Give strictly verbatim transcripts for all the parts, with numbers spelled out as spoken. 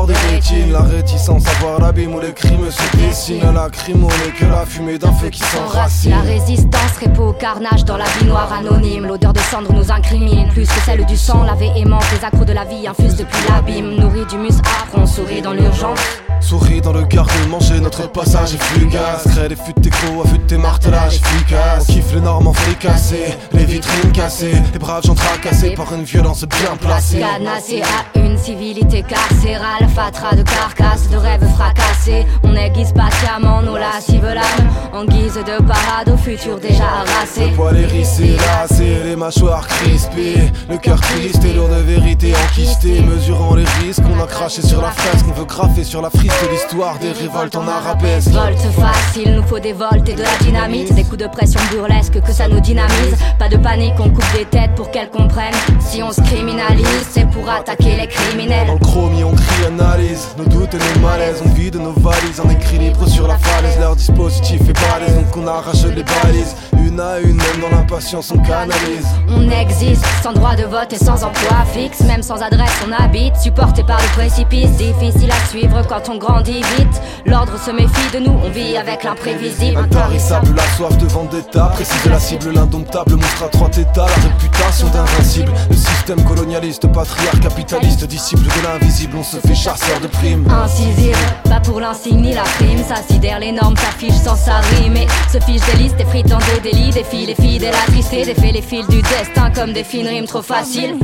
bord des rétines. La réticence à voir l'abîme où les crimes se dessinent. La crime n'est que la fumée d'un feu qui s'enracine. La résistance répond au carnage dans la vie noire anonyme. L'odeur de cendre nous incrimine, plus que celle du sang lavé aimant. Les accros de la vie infusent depuis l'abîme. Nourris du mus âpre, on sourit dans l'urgence. Souris dans le garde-manger, notre passage est fugace. Crée des fûts d'écho, affûte tes martelages efficaces. On kiffe les normes en fricassées, les vitrines cassées, les braves gens tracassés par une violence bien placée. Cadenassé à une civilité carcérale, fatras de carcasses, de rêves fracassés. On aiguise patiemment nos lascives lames, en guise de parade au futur déjà harassé. Le poil hérissé, lassé, les mâchoires crispées, le cœur triste et lourd de vérité enquistée. Mesurant les risques, on a craché sur la fresque, on veut graffer sur la frise de l'histoire des révoltes en arabesque. Volte facile, nous faut des volts et de la dynamite, des coups de pression burlesques que ça nous dynamise. Pas de panique, on coupe des têtes pour qu'elles comprennent. Si on se criminalise, c'est pour attaquer les criminels. Dans le chromie on crie analyse, nos doutes et nos malaises. On vide nos valises en équilibre sur la falaise. Leur dispositif est balèze, donc on arrache les balises. Une à une, même dans l'impatience on canalise. On existe, sans droit de vote et sans emploi fixe. Même sans adresse on habite, supporté par le précipice. Difficile à suivre quand on grandit vite. L'ordre se méfie de nous, on vit avec l'imprévisible. Intarissable, la soif de vendetta, précise de la cible, l'indomptable monstre à trois tétas. La réputation d'invincible, le système colonialiste, patriarche, capitaliste, disciple de l'invisible. On se fait chasseur de primes. Incisible, pas pour l'insigne ni la prime. Ça sidère les normes, s'affiche sans sa rime. Et se fiche des listes, des frites dans des délits. Défie les filles, des la tristesse, défait les fils du destin comme des fines rimes trop faciles.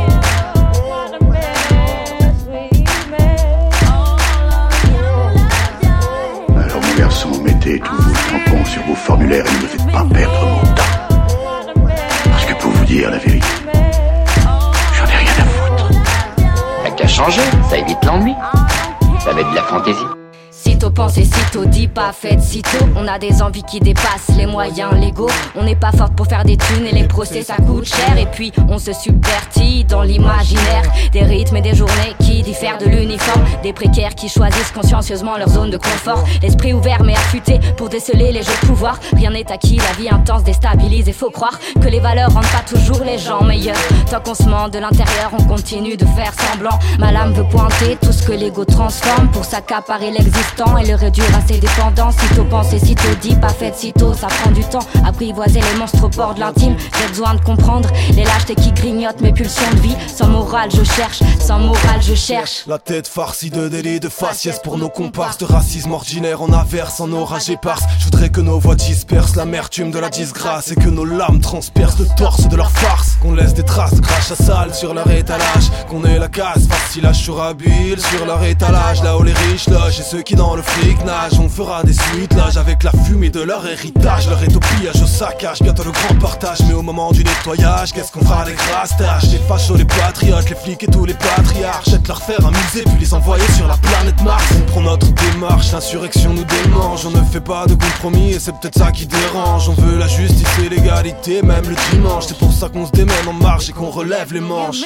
Alors mon garçon, mettez tous vos tampons sur vos formulaires et ne me faites pas perdre mon temps. Parce que pour vous dire la vérité, j'en ai rien à foutre. T'as qu'à changer, ça évite l'ennui. Ça met de la fantaisie. Sitôt pensé, sitôt dit, pas fait sitôt. On a des envies qui dépassent les moyens légaux. On n'est pas forte pour faire des thunes et les procès ça coûte cher. Et puis on se subvertit dans l'imaginaire. Des rythmes et des journées qui diffèrent de l'uniforme. Des précaires qui choisissent consciencieusement leur zone de confort. L'esprit ouvert mais affûté pour déceler les jeux de pouvoir. Rien n'est acquis, la vie intense déstabilise. Et faut croire que les valeurs rendent pas toujours les gens meilleurs. Tant qu'on se ment de l'intérieur, on continue de faire semblant. Ma lame veut pointer tout ce que l'ego transforme pour s'accaparer l'existence et le réduire à ses dépendances. Sitôt pensé, sitôt dit, pas fait sitôt. Ça prend du temps, apprivoiser les monstres au port de l'intime. J'ai besoin de comprendre les lâchetés qui grignotent mes pulsions de vie. Sans morale je cherche, sans morale je cherche. La tête farcie de délits, de faciès pour nos comparses. De racisme ordinaire en averse, en orage éparse. Je voudrais que nos voix dispersent l'amertume de la disgrâce. Et que nos lames transpercent le torse de leur farce. Qu'on laisse des traces de crachat sale sur leur étalage. Qu'on ait la casse facile à chourabile sur leur étalage. Là où les riches logent et ceux qui dans le fric nage. On fera des suites l'âge avec la fumée de leur héritage. Leur est au pillage, au saccage, bientôt le grand partage. Mais au moment du nettoyage, qu'est-ce qu'on fera des crastages? Les fachos, les patriotes, les flics et tous les patriarches. Jette leur faire un musée puis les envoyer sur la planète Mars. On prend notre démarche, l'insurrection nous démange. On ne fait pas de compromis et c'est peut-être ça qui dérange. On veut la justice et l'égalité, même le dimanche. C'est pour ça qu'on se démène en marche et qu'on relève les manches.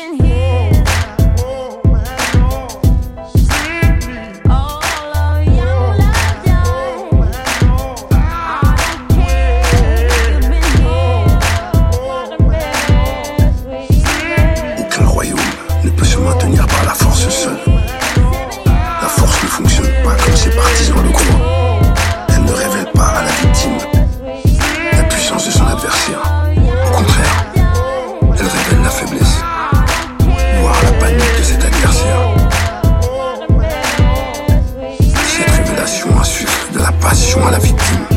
Maintenir par la force seule. La force ne fonctionne pas comme ses partisans le croient. Elle ne révèle pas à la victime la puissance de son adversaire. Au contraire, elle révèle la faiblesse, voire la panique de cet adversaire. Cette révélation insuffle de la passion à la victime.